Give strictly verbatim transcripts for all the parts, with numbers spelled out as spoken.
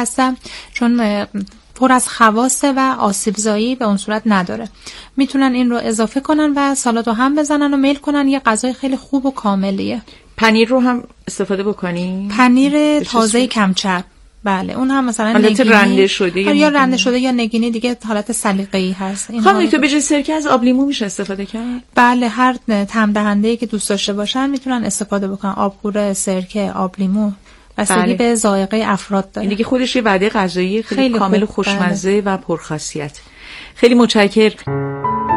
هستن، چون پر از خواص و آسیبزایی به اون صورت نداره. میتونن این رو اضافه کنن و سالاد رو هم بزنن و میل کنن. یه غذای خیلی خوب و کاملیه. پنیر رو هم استفاده بکنی؟ پنیر تازه کم چرب. بله، اون هم مثلا حالت رنده شده یا, یا رنده شده یا نگینی دیگه، حالت سلیقه‌ای هست. خانم دکتر به جای سرکه از آب لیمو میشه استفاده کرد؟ بله، هر طعم دهنده‌ای که دوست داشته باشن میتونن استفاده بکنن. آبگوره، سرکه، آب لیمو، بستگی بله. به ذائقه افراد داره. این دیگه خودش یه وعده غذایی خیلی, خیلی کامل و خوشمزه بله. و پرخاصیت. خیلی متشکرم.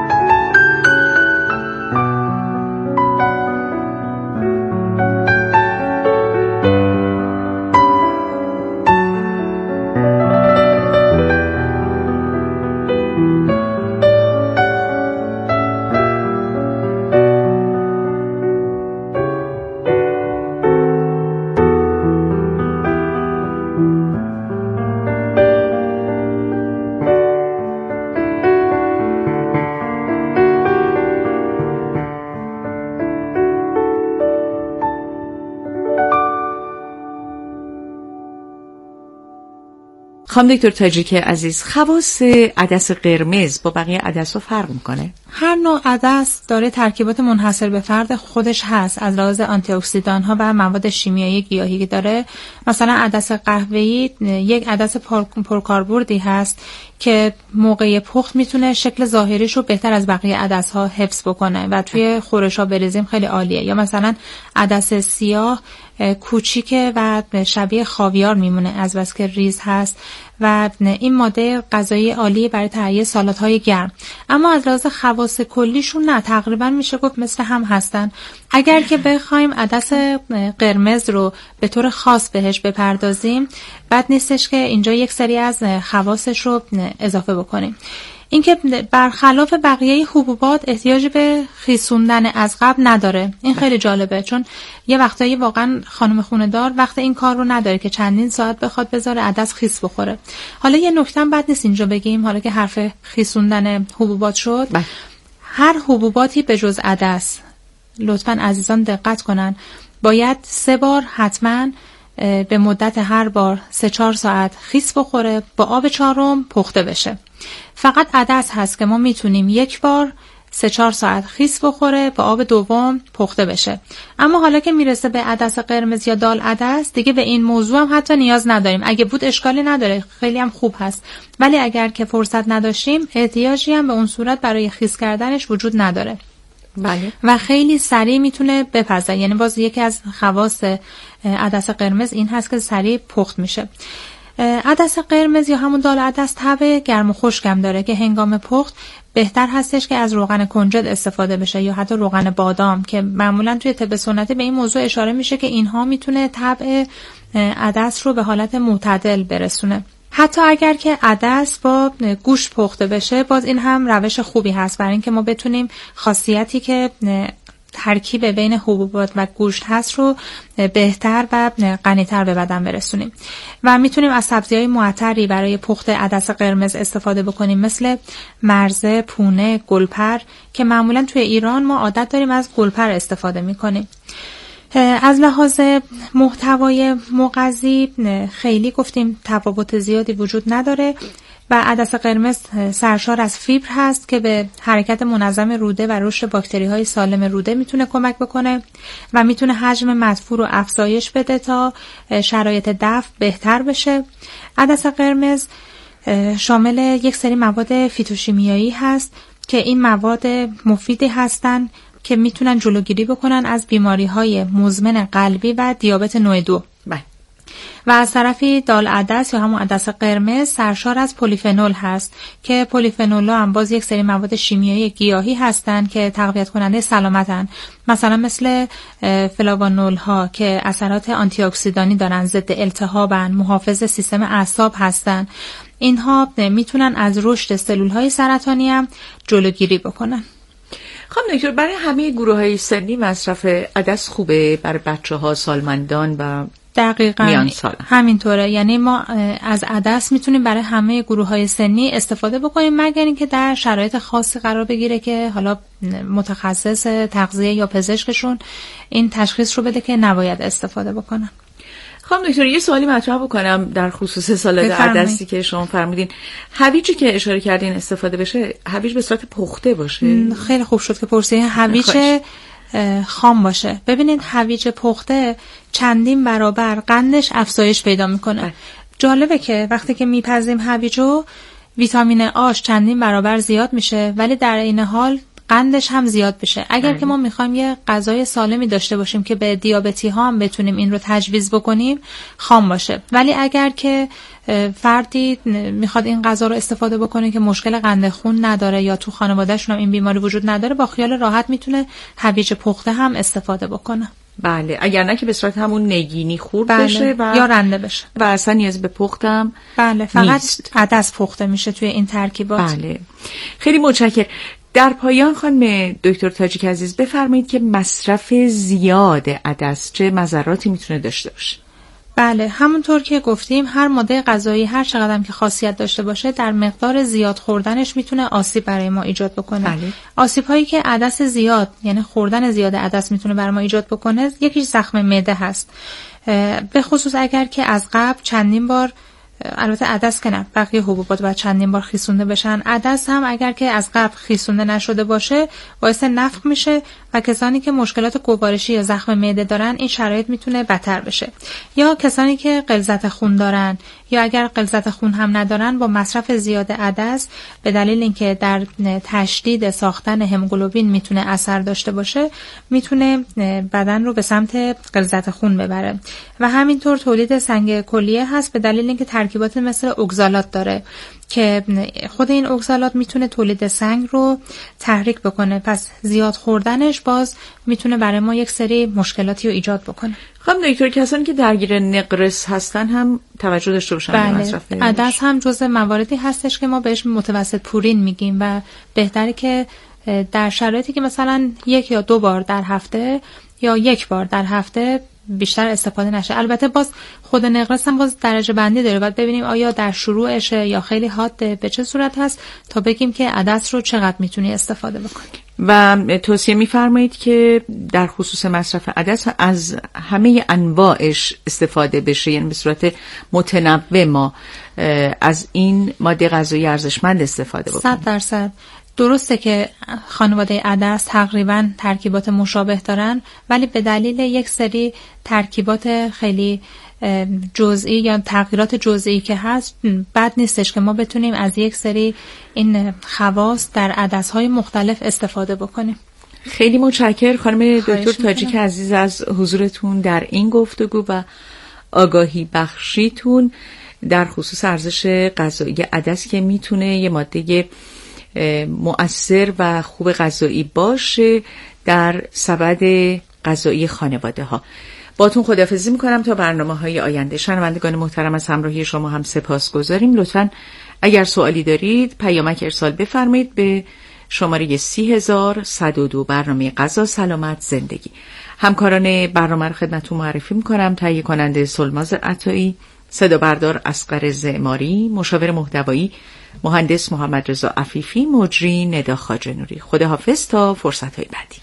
خانم دکتر تاجیک عزیز، خواص عدس قرمز با بقیه عدس‌ها فرق میکنه؟ هر نوع عدس داره ترکیبات منحصر به فرد خودش هست از لحاظ آنتی اکسیدان ها و مواد شیمیایی گیاهی که داره. مثلا عدس قهوه‌ای یک عدس پرکاربردی هست که موقع پخت میتونه شکل ظاهریش رو بهتر از بقیه عدس ها حفظ بکنه و توی خورش ها بریزیم خیلی عالیه. یا مثلا عدس سیاه کوچیکه و شبیه خاویار میمونه از بس که ریز هست و این ماده غذایی عالی برای تهیه سالادهای گرم. اما از لحاظ خواص کلیشون نه، تقریبا میشه گفت مثل هم هستن. اگر که بخوایم عدس قرمز رو به طور خاص بهش بپردازیم، بد نیستش که اینجا یک سری از خواصش رو اضافه بکنیم. اینکه برخلاف بقیه حبوبات احتیاج به خیسوندن از قبل نداره. این خیلی جالبه، چون یه وقتایی واقعا خانم خونه‌دار وقت این کار رو نداره که چندین ساعت بخواد بذاره عدس خیس بخوره. حالا یه نکته بد نیست اینجا بگیم، حالا که حرف خیسوندن حبوبات شد، بله. هر حبوباتی به جز عدس، لطفاً عزیزان دقت کنن، باید سه بار حتماً به مدت هر بار سه چهار ساعت خیس بخوره، با آب چهارم پخته بشه. فقط عدس هست که ما میتونیم یک بار سه چهار ساعت خیس بخوره، با آب دوم پخته بشه. اما حالا که میرسه به عدس قرمز یا دال عدس، دیگه به این موضوع هم حتی نیاز نداریم. اگه بود اشکالی نداره، خیلی هم خوب هست. ولی اگر که فرصت نداشتیم، احتیاجی هم به اون صورت برای خیس کردنش وجود نداره. بله. و خیلی سریع میتونه بپزه. یعنی باز یکی از خواص عدس قرمز این هست که سریع پخت میشه. عدس قرمز یا همون دال عدس طبع گرم و خشکم داره که هنگام پخت بهتر هستش که از روغن کنجد استفاده بشه یا حتی روغن بادام، که معمولا توی طب سنتی به این موضوع اشاره میشه که اینها میتونه طبع عدس رو به حالت معتدل برسونه. حتی اگر که عدس با گوشت پخته بشه، باز این هم روش خوبی هست برای اینکه ما بتونیم خاصیتی که ترکیب بین حبوبات و گوشت هست رو بهتر و غنی‌تر به بدن برسونیم. و میتونیم از سبزی‌های معطری برای پخت عدس قرمز استفاده بکنیم، مثل مرزه، پونه، گلپر، که معمولا توی ایران ما عادت داریم از گلپر استفاده میکنیم. از لحاظ محتوای مغذی خیلی گفتیم تفاوت زیادی وجود نداره و عدس قرمز سرشار از فیبر هست که به حرکت منظم روده و رشد باکتری‌های سالم روده میتونه کمک بکنه و میتونه حجم مدفوع رو افزایش بده تا شرایط دفع بهتر بشه. عدس قرمز شامل یک سری مواد فیتوشیمیایی هست که این مواد مفیدی هستن که میتونن جلوگیری بکنن از بیماری‌های مزمن قلبی و دیابت نوع دو. بله. و از طرفی دال عدس یا همون عدس قرمز سرشار از پلیفنول هست که پلیفنول‌ها هم باز یک سری مواد شیمیایی گیاهی هستن که تقویت کننده سلامتن، مثلا مثل فلاوانول ها که اثرات آنتی اکسیدانی دارن، ضد التهابن، محافظ سیستم اعصاب هستن. اینها میتونن از رشد سلول‌های سرطانی هم جلوگیری بکنن. خانم دکتر، برای همه گروه‌های سنی مصرف عدس خوبه؟ برای بچه‌ها، سالمندان و دقیقاً همینطوره. یعنی ما از عدس میتونیم برای همه گروه‌های سنی استفاده بکنیم، مگر اینکه در شرایط خاصی قرار بگیره که حالا متخصص تغذیه یا پزشکشون این تشخیص رو بده که نباید استفاده بکنن. خانم دکتر یه سوالی مطرح بکنم در خصوص سالاد عدسی که شما فرمودین. هویجی که اشاره کردین استفاده بشه، هویج به صورت پخته باشه؟ خیلی خوب شد که پرسیدین. هویج خام باشه. ببینید هویج پخته چندین برابر قندش افزایش پیدا میکنه. جالبه که وقتی که میپزیم هویجو ویتامین آش چندین برابر زیاد میشه، ولی در این حال قندش هم زیاد بشه. اگر که ما میخوایم یه غذای سالمی داشته باشیم که به دیابتی ها هم بتونیم این رو تجویز بکنیم، خام باشه. ولی اگر که فردی میخواد این غذا رو استفاده بکنه که مشکل قند خون نداره یا تو خانواده‌شون هم این بیماری وجود نداره، با خیال راحت میتونه هویج پخته هم استفاده بکنه. بله، اگر نه که به صورت همون نگینی خورد بله. بشه و یا رنده بشه و اصلا نیاز به پختم بله فقط نیست. عدس پخته میشه توی این ترکیبات. بله، خیلی متشکرم. در پایان خانم دکتر تاجیک عزیز بفرمایید که مصرف زیاد عدس چه مضراتی میتونه داشته باشه؟ بله، همونطور که گفتیم هر ماده غذایی هر چقدر که خاصیت داشته باشه در مقدار زیاد خوردنش میتونه آسیب برای ما ایجاد بکنه. بله. آسیب هایی که عدس زیاد یعنی خوردن زیاد عدس میتونه برای ما ایجاد بکنه، یکیش زخم معده هست. به خصوص اگر که از قبل چندین بار، البته عدس که نه، بقیه حبوبات باید چندین بار خیسونده بشن. عدس هم اگر که از قبل خیسونده نشده باشه باعث نفخ میشه و کسانی که مشکلات گوارشی یا زخم معده دارن این شرایط میتونه بدتر بشه. یا کسانی که غلظت خون دارن یا اگر غلظت خون هم ندارن با مصرف زیاد عدس به دلیل اینکه در تشدید ساختن هموگلوبین میتونه اثر داشته باشه، میتونه بدن رو به سمت غلظت خون ببره. و همینطور تولید سنگ کلیه هست به دلیل اینکه ترکیبات مثل اوگزالات داره که خود این اوگزالات میتونه تولید سنگ رو تحریک بکنه. پس زیاد خوردنش باز میتونه برای ما یک سری مشکلاتی رو ایجاد بکنه. خانم دکتر کسانی که درگیر نقرس هستن هم توجه داشته باشن به مصرف عدس هم جزء مواردی هستش که ما بهش متوسط پورین میگیم و بهتره که در شرایطی که مثلا یک یا دو بار در هفته یا یک بار در هفته بیشتر استفاده نشه. البته باز خود نقرس هم باز درجه بندی داره، باید ببینیم آیا در شروعشه یا خیلی حاده، به چه صورت هست تا بگیم که عدس رو چقدر میتونی استفاده بکنی. و توصیه میفرمایید که در خصوص مصرف عدس از همه انواعش استفاده بشه، یعنی به صورت متنوع ما از این ماده غذایی ارزشمند استفاده بکنیم. صد درصد درسته که خانواده عدس تقریبا ترکیبات مشابه دارن، ولی به دلیل یک سری ترکیبات خیلی جزئی یا تغییرات جزئی که هست بد نیستش که ما بتونیم از یک سری این خواص در عدس‌های مختلف استفاده بکنیم. خیلی متشکرم خانم دکتر تاجیک عزیز از حضورتون در این گفتگو و آگاهی بخشیتون در خصوص ارزش غذایی عدس که میتونه یه ماده مؤثر و خوب غذایی باشه در سبد غذایی خانواده ها. باتون خداحافظی میکنم تا برنامه های آینده. شنوندگان محترم از همراهی شما هم سپاس گذاریم. لطفاً اگر سوالی دارید پیامک ارسال بفرمایید به شماره سی هزار و صد و دو برنامه غذا سلامت زندگی. همکاران برنامه رو خدمتتون معرفی میکنم. تهیه کننده سلماز عطایی، صدا بردار اصغر زعماری، مشاور محتوایی مهندس محمد رضا عفیفی، مجری ندا خواجه‌نوری. خداحافظ تا فرصت‌های بعدی.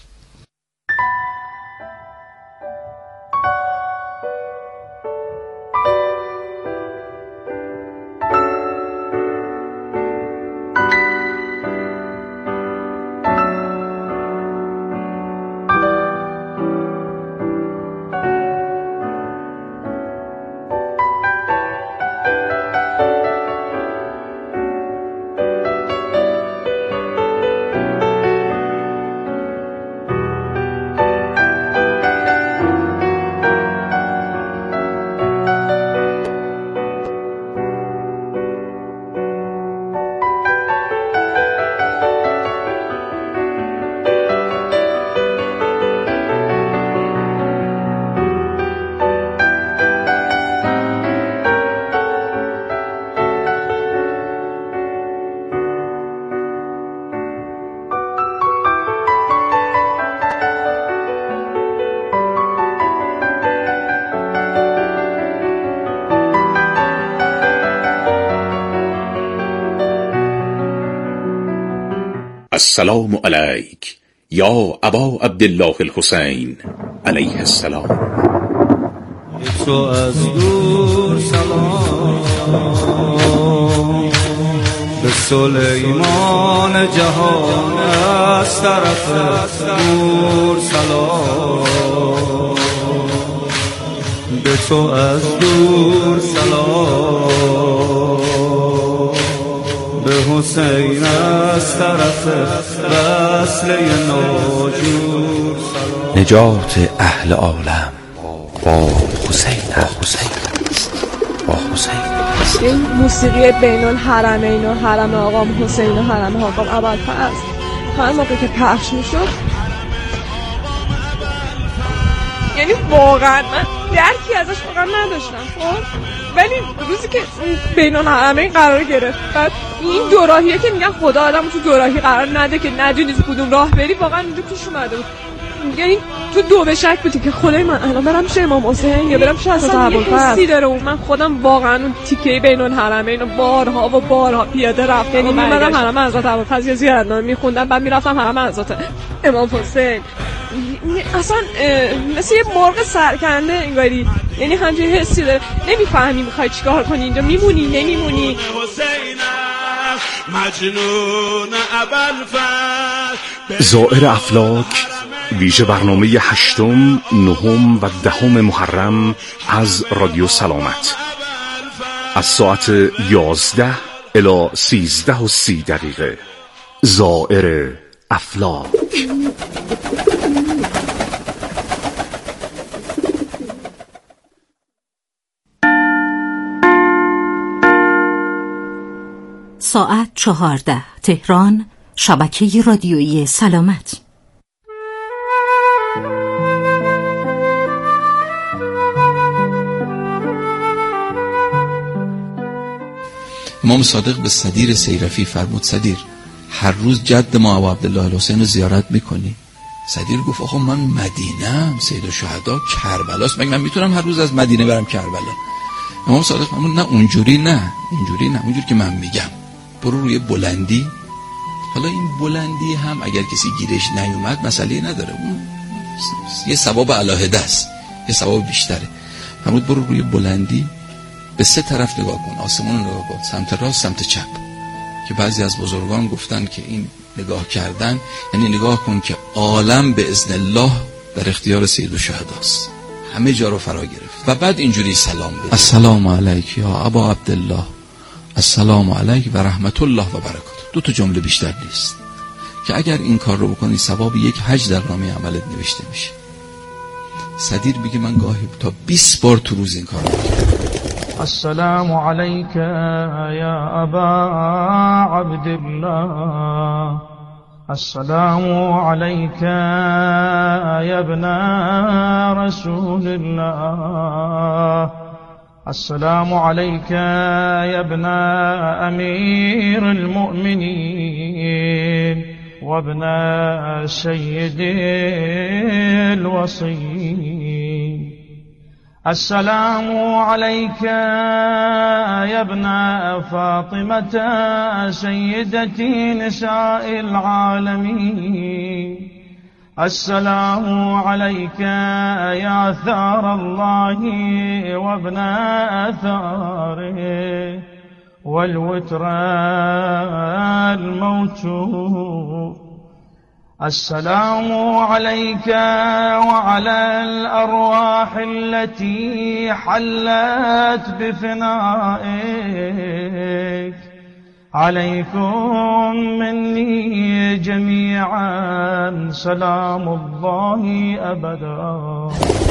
السلام علیک یا ابا عبدالله الحسین علیه السلام. تو از دور سلام به سلیمان جهان از طرف دور سلام به تو از دور سلام به حسین از طرف وصله ناجور سلام نجات اهل عالم با حسین حسین با حسین این موسیقی بین الحرمین و حرم آقا حسین و حرم آقا ابوالفضل هر موقع که پخش میشد، یعنی واقعا من درکی ازش واقعا نداشتم، خب ولی روزی که بین الحرمین قرار گرفت، بعد این دوراهیه که میگن خدا آدمو تو دوراهی قرار نده که ندونی کدوم راه بری، واقعا اونجا پیش اومده بود. یعنی تو دو به شک بودی که خدای من الان برم پیش امام حسین یا برم پیش حضرت ابوالفضل. حسی داره اون. من خودم واقعا اون تیکه بین الحرمین و بارها و بارها پیاده رفتم، یعنی میمدم حرم حضرت ابوالفضل یا زیارتنامه میخوندم، بعد میرفتم حرم حضرت امام حسین. اصلا مثل یه مرغ سرکنده انگاری، یعنی همچین حسی داره، نمیفهمی میخوای چیکار کنی، اینجا میمونی نمیمونی. زائر افلاک ویژه برنامه هشتم، نهم و دهم محرم از رادیو سلامت از ساعت یازده الی سیزده و سی دقیقه. زائر افلاک. ساعت چهارده، تهران، شبکه رادیویی سلامت. امام صادق به صدیر سیرفی فرمود صدیر هر روز جد ما ابو عبدالله الحسین رو زیارت میکنی؟ صدیر گفت آقا من مدینه‌ام، سید الشهدا کربلاست، مگه من میتونم هر روز از مدینه برم کربلا؟ امام صادق فرمود نه اونجوری نه اونجوری نه اونجوری که من میگم، برو روی بلندی. حالا این بلندی هم اگر کسی گیرش نیومد مسئله نداره، اون یه ثواب علاهده است، یه ثواب بیشتره. فرمود برو روی بلندی، به سه طرف نگاه کن، آسمون نگاه کن، سمت راست سمت چپ. که بعضی از بزرگان گفتن که این نگاه کردن یعنی نگاه کن که عالم به اذن الله در اختیار سید الشهداست، همه جا رو فرا گرفت. و بعد اینجوری سلام بده: السلام علیک یا ابا عبدالله، السلام علیک و رحمت الله و برکاته. دو تا جمله بیشتر نیست که اگر این کار رو بکنی ثواب یک حج در نامه عملت نوشته میشه. صدیر میگه من گاهی تا بیست بار تو روز این کار رو میکنم. السلام علیک یا ابا عبدالله، السلام علیک یا ابن رسول الله، السلام علیک یا ابن امیر المؤمنین و ابن سید الوصیین. السلام عليك يا ابن فاطمة سيدتي نساء العالمين، السلام عليك يا ثار الله وابن ثاره والوتر الموتور. السلام عليك وعلى الأرواح التي حلت بفنائك، عليكم مني جميعا سلام الله أبدا.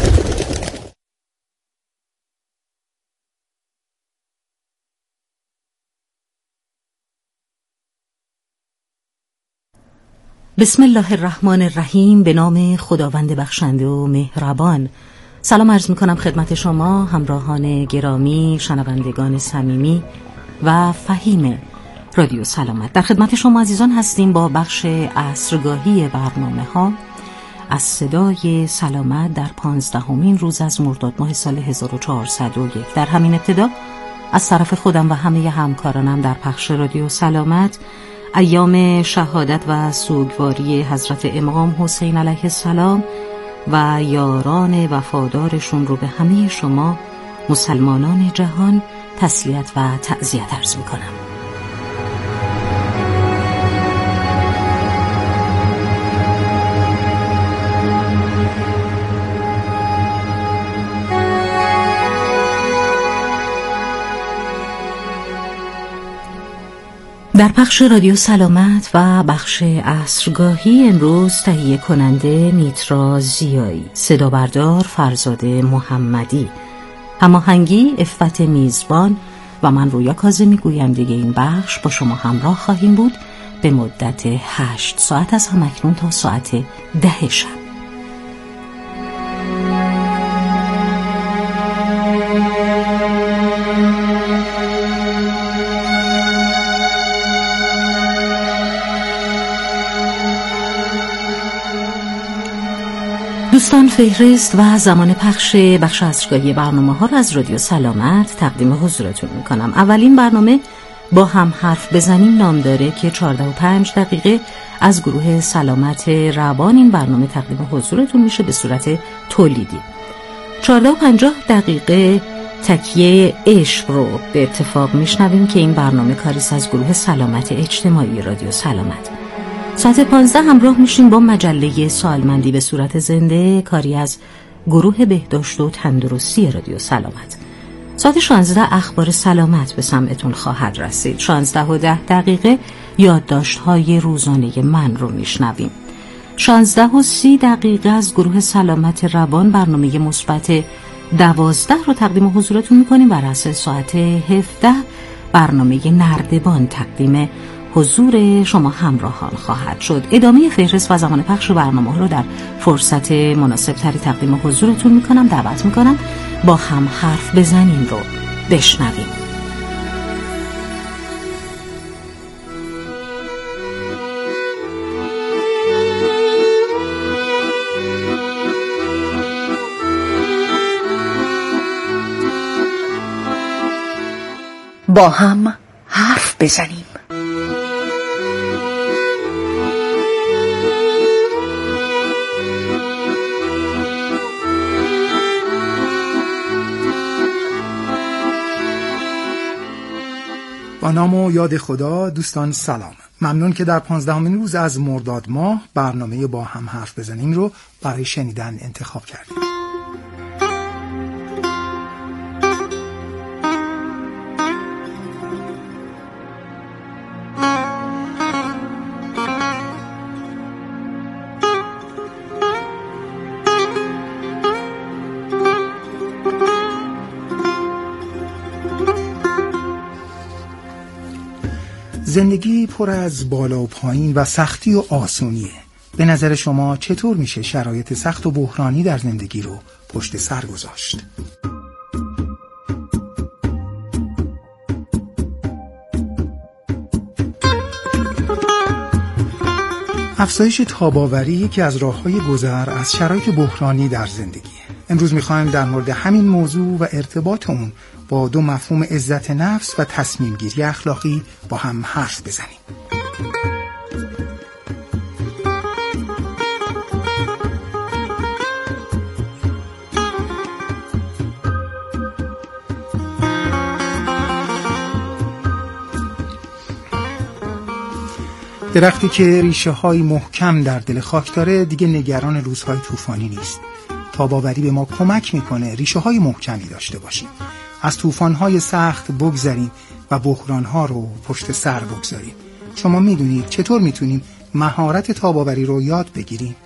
بسم الله الرحمن الرحیم. به نام خداوند بخشنده و مهربان. سلام عرض می کنم خدمت شما همراهان گرامی، شنوندگان صمیمی و فهیم رادیو سلامت. در خدمت شما عزیزان هستیم با بخش عصرگاهی برنامه ها از صدای سلامت در پانزدهمین روز از مرداد ماه سال هزار و چهارصد و یک. در همین ابتدا از طرف خودم و همه همکارانم در پخش رادیو سلامت ایام شهادت و سوگواری حضرت امام حسین علیه السلام و یاران وفادارشون رو به همه شما مسلمانان جهان تسلیت و تعزیت عرض می‌کنم. در پخش رادیو سلامت و بخش عصرگاهی امروز تهیه کننده میترا زیایی، صدا بردار فرزاد محمدی، هماهنگی عفت میزبان و من رویا کاظمی گوینده این بخش با شما همراه خواهیم بود به مدت هشت ساعت از همکنون تا ساعت ده شب. دوستان، فهرست و زمان پخش بخش عصرگاهی برنامه ها را از رادیو سلامت تقدیم حضورتون میکنم. اولین برنامه با هم حرف بزنیم نام داره که چهارده و پنج دقیقه از گروه سلامت روان این برنامه تقدیم حضورتون میشه به صورت تولیدی. چهارده و پنجاه دقیقه تکیه عشق رو به اتفاق میشنویم که این برنامه کاریست از گروه سلامت اجتماعی رادیو سلامت. ساعت پانزده همراه میشیم با مجله سالمندی به صورت زنده، کاری از گروه بهداشت و تندرستی رادیو سلامت. ساعت شانزده اخبار سلامت به سمعتون خواهد رسید. شانزده و ده دقیقه یادداشت‌های روزانه من رو میشنویم. شانزده و سی دقیقه از گروه سلامت روان برنامه مثبت دوازده رو تقدیم حضورتون میکنیم و رأس ساعت هفده برنامه نردبان تقدیم حضور شما همراهان خواهد شد. ادامه فهرست و زمان پخش برنامه ها رو در فرصت مناسب تری تقدیم حضورتون میکنم. دعوت میکنم با هم حرف بزنیم رو بشنویم. با هم حرف بزنیم. با نام و یاد خدا. دوستان سلام، ممنون که در پانزدهمین روز از مرداد ماه برنامه با هم حرف بزنیم رو برای شنیدن انتخاب کردیم. زندگی پر از بالا و پایین و سختی و آسونیه. به نظر شما چطور میشه شرایط سخت و بحرانی در زندگی رو پشت سر گذاشت؟ افزایش تاب‌آوری یکی از راه‌های گذر از شرایط بحرانی در زندگیه. امروز می‌خوایم در مورد همین موضوع و ارتباط اون با دو مفهوم عزت نفس و تصمیم گیری اخلاقی با هم حرف بزنیم. درختی که ریشه های محکم در دل خاک داره دیگه نگران روزهای طوفانی نیست. تاب‌آوری به ما کمک میکنه ریشه های محکمی داشته باشیم، از طوفان‌های سخت بگذریم و بحران‌ها رو پشت سر بگذاریم. شما میدونید چطور میتونیم مهارت تاب‌آوری رو یاد بگیریم؟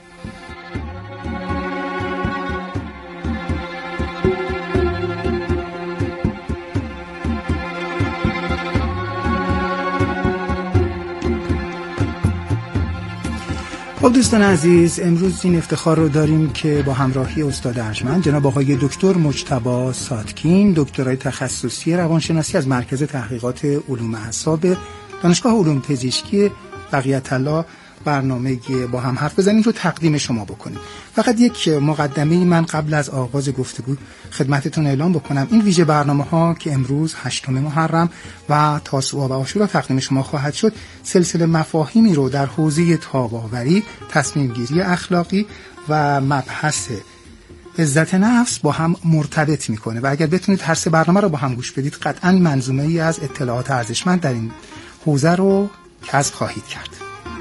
خب دوستان عزیز، امروز این افتخار رو داریم که با همراهی استاد ارجمند جناب آقای دکتر مجتبی ساتکین، دکترای تخصصی روانشناسی از مرکز تحقیقات علوم اعصاب دانشگاه علوم پزشکی بقیت الله، برنامه با هم حرف بزنیم رو تقدیم شما بکنیم. فقط یک مقدمه من قبل از آغاز گفتگو خدمتتون اعلام بکنم. این ویژه برنامه ها که امروز هشتم محرم و تاسوعا و عاشورا تقدیم شما خواهد شد، سلسله مفاهیمی رو در حوزه تاب‌آوری، تصمیم گیری اخلاقی و مبحث عزت نفس با هم مرتبط میکنه و اگر بتونید هر سه برنامه رو با هم گوش بدید قطعاً منظومه ای از اطلاعات ارزشمند در این حوزه رو کسب خواهید کرد.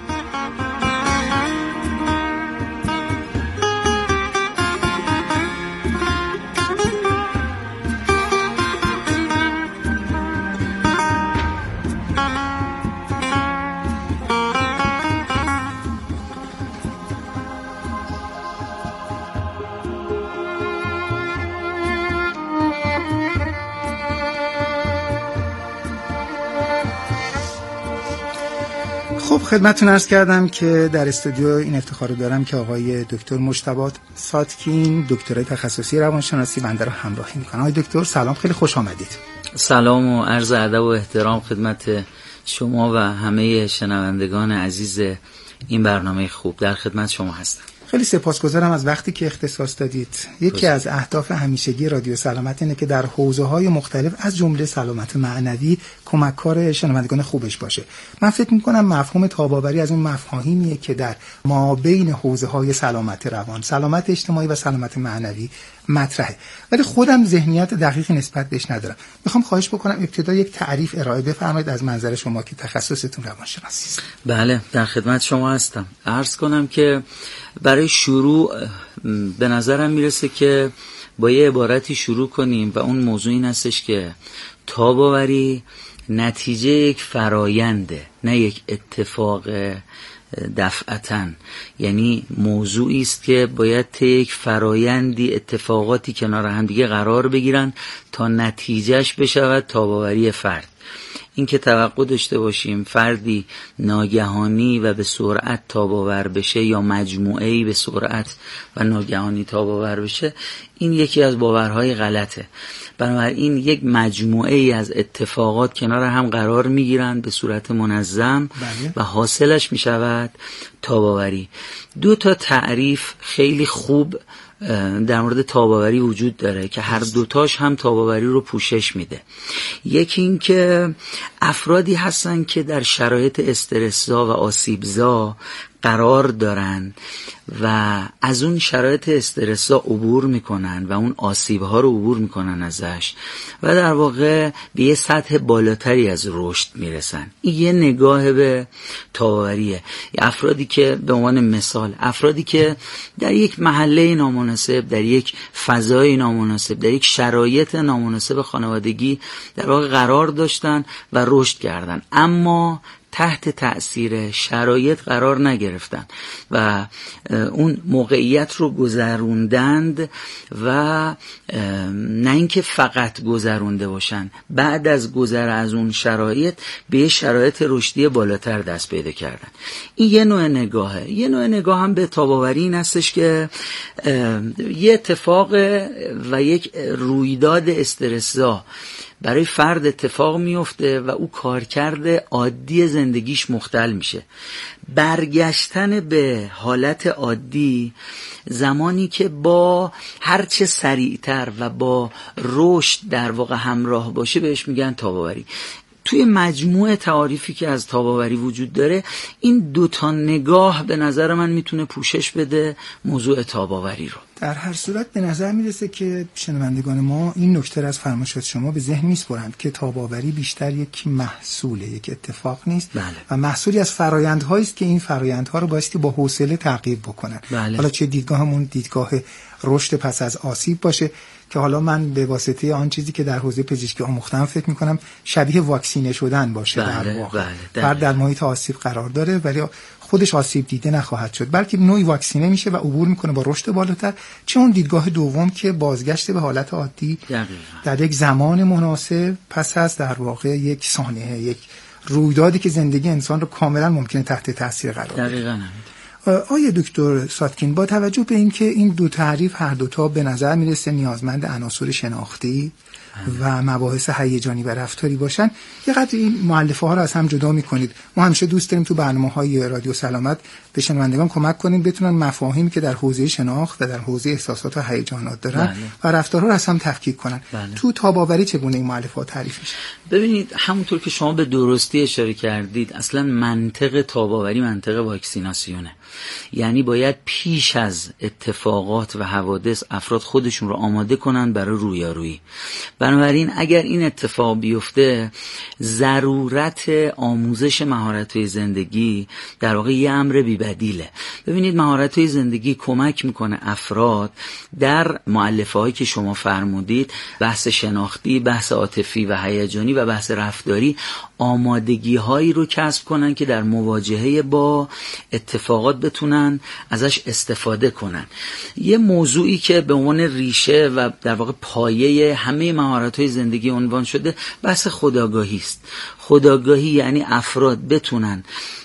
خب خدمتتون عرض کردم که در استودیو این افتخار رو دارم که آقای دکتر مجتبی ساتکین دکترای تخصصی روانشناسی بنده رو همراهی میکنن. آقای دکتر سلام، خیلی خوش آمدید. سلام و عرض ادب و احترام خدمت شما و همه شنوندگان عزیز این برنامه خوب. در خدمت شما هستم. خیلی سپاسگزارم از وقتی که اختصاص دادید. یکی از اهداف همیشگی رادیو سلامت اینه که در حوزه‌های مختلف از جمله سلامت معنوی کمک‌کار شنوندگان خوبش باشه. من فکر می‌کنم مفهوم تاب‌آوری از اون مفاهیمیه که در مابین حوزه‌های سلامت روان، سلامت اجتماعی و سلامت معنوی مطرحه، ولی خودم ذهنیت دقیقی نسبت بهش ندارم. میخوام خواهش بکنم ابتدا یک تعریف ارائه بفرمایید از منظر شما که تخصصتون روانشناسی است. بله، در خدمت شما هستم. عرض کنم که برای شروع به نظرم میرسه که با یه عبارتی شروع کنیم و اون موضوع این هستش که تاب‌آوری نتیجه یک فراینده، نه یک اتفاق دفعتاً. یعنی موضوعی است که باید طی یک فرایندی اتفاقاتی کنار هم دیگه قرار بگیرن تا نتیجهش بشود تاب‌آوری فرد. این که توقع داشته باشیم فردی ناگهانی و به سرعت تاب‌آور بشه یا مجموعه‌ای به سرعت و ناگهانی تاب‌آور بشه، این یکی از باورهای غلطه. بنابراین یک مجموعه‌ای از اتفاقات کنار هم قرار میگیرن به صورت منظم بله. و حاصلش میشود تاب‌آوری. دو تا تعریف خیلی خوب در مورد تاب‌آوری وجود داره که هر دوتاش هم تاب‌آوری رو پوشش میده. یکی این که افرادی هستن که در شرایط استرس‌زا و آسیب‌زا قرار دارن و از اون شرایط استرس‌زا عبور میکنن و اون آسیب‌ها رو عبور میکنن ازش و در واقع به یه سطح بالاتری از رشد میرسن. این یه نگاه به تاب‌آوریه. افرادی که به عنوان مثال افرادی که در یک محله نامناسب، در یک فضای نامناسب، در یک شرایط نامناسب خانوادگی در واقع قرار داشتن و رشد کردن، اما تحت تأثیر شرایط قرار نگرفتن و اون موقعیت رو گذروندند و نه اینکه فقط گذرونده باشن، بعد از گذر از اون شرایط به شرایط رشدی بالاتر دست پیدا کردن. این یه نوع نگاهه. یه نوع نگاه هم به تاب‌آوری این هستش که یه اتفاق و یک رویداد استرس‌زا برای فرد اتفاق میفته و او کارکرد عادی زندگیش مختل میشه. برگشتن به حالت عادی زمانی که با هرچه سریعتر و با رشد در واقع همراه باشه بهش میگن تاب‌آوری. توی مجموعه تعاریفی که از تاب‌آوری وجود داره این دوتا نگاه به نظر من میتونه پوشش بده موضوع تاب‌آوری رو. در هر صورت به نظر میرسه که شنوندگان ما این نکته از فرمایشات شما به ذهن میسپرند که تاب‌آوری بیشتر یک محصوله، یک اتفاق نیست بله. و محصولی از فرآیندهایی است که این فرآیندها رو بایستی با حوصله تعقیب بکنن. بله. حالا چه دیدگاهمون دیدگاه رشد پس از آسیب باشه که حالا من به واسطه آن چیزی که در حوزه پزشکی آموختم فکر میکنم شبیه واکسینه شدن باشه. بله. در واقع بله. فرد در محیط آسیب قرار داره ولی خودش آسیب دیده نخواهد شد، بلکه نوعی واکسینه میشه و عبور میکنه با رشد بالاتر. چه اون دیدگاه دوم که بازگشت به حالت عادی دقیقا. در یک زمان مناسب پس از در واقع یک سانحه، یک رویدادی که زندگی انسان رو کاملا ممکنه تحت تاثیر قرار بده. دقیقاً. آیا دکتر ساتکین با توجه به اینکه این دو تعریف هر دوتا به نظر میرسه نیازمند عناصر شناختی و مباحث هیجانی و رفتاری باشن، یه قدر این مؤلفه ها رو از هم جدا میکنید. ما همیشه دوست داریم تو برنامه‌های رادیو سلامت به شنوندگان کمک کنیم بتونن مفاهیمی که در حوزه شناخت و در حوزه احساسات و هیجانات دارن بله. و رفتارها رو از هم تفکیک کنن. بله. تو تاب‌آوری چگونه این مؤلفه ها تعریف میشه؟ ببینید همونطور که شما به درستی اشاره کردید، اصلا منطق تاب‌آوری منطق واکسیناسیونه. یعنی باید پیش از اتفاقات و حوادث افراد خودشون رو آماده کنن برای رویارویی. بنابراین اگر این اتفاق بیفته، ضرورت آموزش مهارت‌های زندگی در واقع یه امر بی‌بدیله. ببینید مهارت‌های زندگی کمک میکنه افراد در مؤلفه‌هایی که شما فرمودید، بحث شناختی، بحث عاطفی و هیجانی و بحث رفتاری، آمادگی‌هایی رو کسب کنن که در مواجهه با اتفاقات بتونن ازش استفاده کنن. یه موضوعی که به عنوان ریشه و در واقع پایه همه مهارت‌های زندگی عنوان شده بحث خودآگاهی است. خودآگاهی یعنی افراد بتونن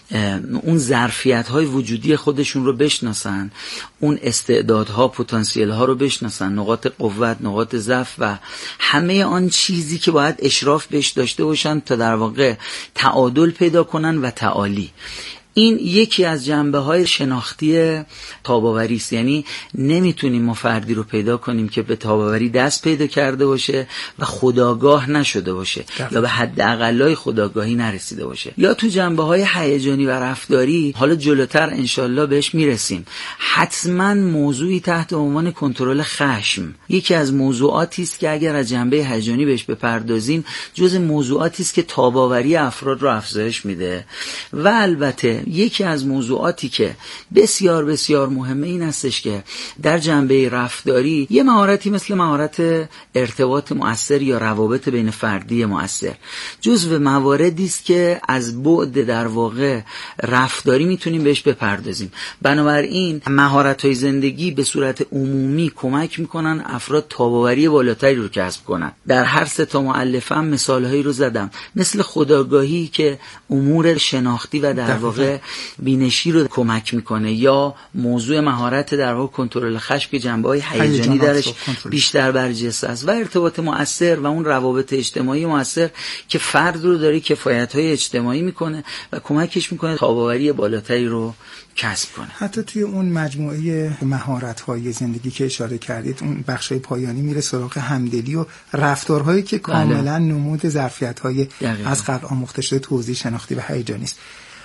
اون ظرفیت‌های وجودی خودشون رو بشناسن، اون استعدادها، پتانسیل‌ها رو بشناسن، نقاط قوت، نقاط ضعف و همه آن چیزی که باید اشراف بهش داشته باشن تا در واقع تعادل پیدا کنن و تعالی. این یکی از جنبه‌های شناختی تاب‌آوری است. یعنی نمیتونیم ما فردی رو پیدا کنیم که به تاب‌آوری دست پیدا کرده باشه و خودآگاه نشده باشه دفت. یا به حداقلای خودآگاهی نرسیده باشه. یا تو جنبه‌های هیجانی و رفتاری، حالا جلوتر انشالله بهش میرسیم، حتما موضوعی تحت عنوان کنترل خشم یکی از موضوعاتی است که اگر از جنبه هیجانی بهش بپردازیم جزء موضوعاتی است که تاب‌آوری افراد رو افزایش میده. و البته یکی از موضوعاتی که بسیار بسیار مهمه این هستش که در جنبه رفتاری یه مهارتی مثل مهارت ارتباط مؤثر یا روابط بین فردی مؤثر جزو مواردی است که از بعد در واقع رفتاری میتونیم بهش بپردازیم. بنابراین مهارت‌های زندگی به صورت عمومی کمک میکنن افراد تاب‌آوری بالاتری رو کسب کنن. در هر سه تا مؤلفه هم مثالهایی رو زدم، مثل خودآگاهی که امور شناختی و در واقع بینشی رو کمک میکنه، یا موضوع مهارت در واقع کنترل خشم که جنبه‌های هیجانی درش بیشتر برجسته است، و ارتباط مؤثر و اون روابط اجتماعی مؤثر که فرد رو داره کفایت‌های اجتماعی میکنه و کمکش میکنه تاب‌آوری بالاتری رو کسب کنه. حتی توی اون مجموعه مهارت‌های زندگی که اشاره کردید، اون بخشای پایانی میره سراغ همدلی و رفتارهایی که کاملا نمود ظرفیت‌های از قبل آموخته شده توزیع شناختی و هیجانی است.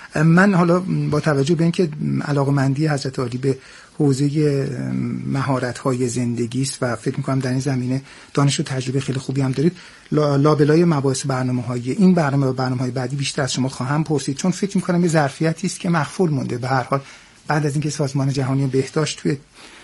من حالا با توجه به اینکه علاقه‌مندی حضرت عالی به حوزه مهارت‌های زندگی است و فکر می‌کنم در این زمینه دانش و تجربه خیلی خوبی هم دارید، لابلای مباحث برنامه‌های این برنامه و برنامه‌های بعدی بیشتر از شما خواهم پرسید، چون فکر می‌کنم یه ظرفیتی است که مخفول مونده. به هر حال بعد از اینکه سازمان جهانی بهداشت توی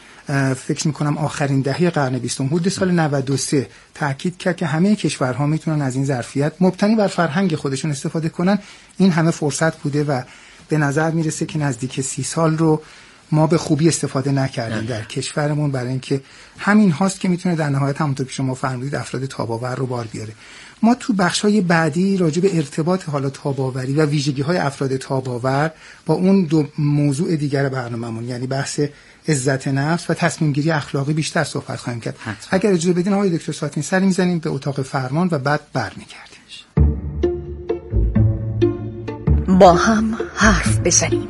فکر میکنم آخرین دهه قرن بیستم حدود سال نود و سه تاکید کرد که همه کشورها میتونن از این ظرفیت مبتنی بر فرهنگ خودشون استفاده کنن. این همه فرصت بوده و به نظر میرسه که نزدیک سی سال رو ما به خوبی استفاده نکردیم در کشورمون، برای اینکه همین هاست که میتونه در نهایت همونطور که شما فرمودید افراد تاب‌آور رو بار بیاره. ما تو بخش‌های بعدی راجع به ارتباط حالا تاب‌آوری و ویژگی‌های افراد تاب‌آور با اون دو موضوع دیگر برنامه‌مون، یعنی بحث عزت نفس و تصمیم گیری اخلاقی، بیشتر صحبت خواهیم کرد. حتما. اگر اجازه بدین آقای دکتر ساتکین، سری می‌زنیم به اتاق فرمان و بعد برمیگردیم. با هم حرف بزنیم.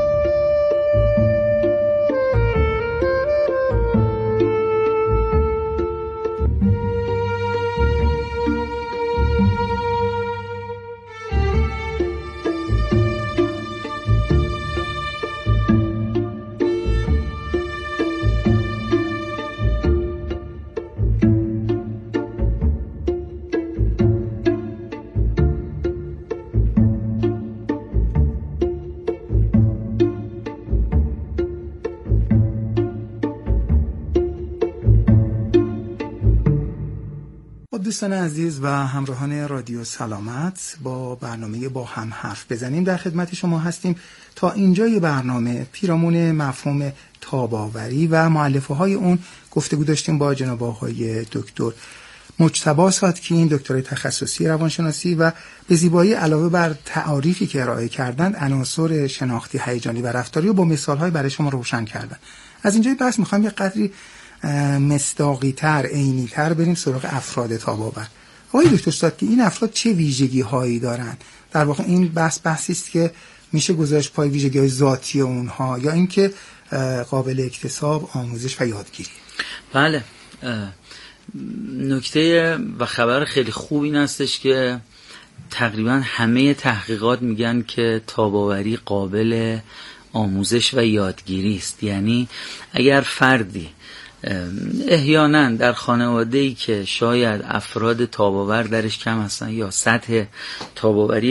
دوستان عزیز و همراهان رادیو سلامت، با برنامه با هم حرف بزنیم در خدمت شما هستیم. تا اینجای برنامه پیرامون مفهوم تاب‌آوری و مؤلفه‌های اون گفتگو داشتیم با جناب آقای دکتر مجتبی ساتکین، دکترای تخصصی روانشناسی، و به زیبایی علاوه بر تعاریفی که ارائه کردند عناصر شناختی، هیجانی و رفتاری رو با مثال‌های برای شما روشن کردن. از اینجای بحث می‌خوام یه قدری مصداقی تر، عینی تر بریم سراغ افراد تاب‌آور. آقای دکتر ساتکی، این افراد چه ویژگی هایی دارن؟ در واقع این بحث بحثی است که میشه گذاشت پای ویژگی های ذاتی اونها یا اینکه قابل اکتساب، آموزش و یادگیری؟ بله، نکته و خبر خیلی خوب این هستش که تقریبا همه تحقیقات میگن که تاب‌آوری قابل آموزش و یادگیری است. یعنی اگر فردی احیانا در خانواده‌ای که شاید افراد تاب‌آور درش کم هستن یا سطح تاب‌آوری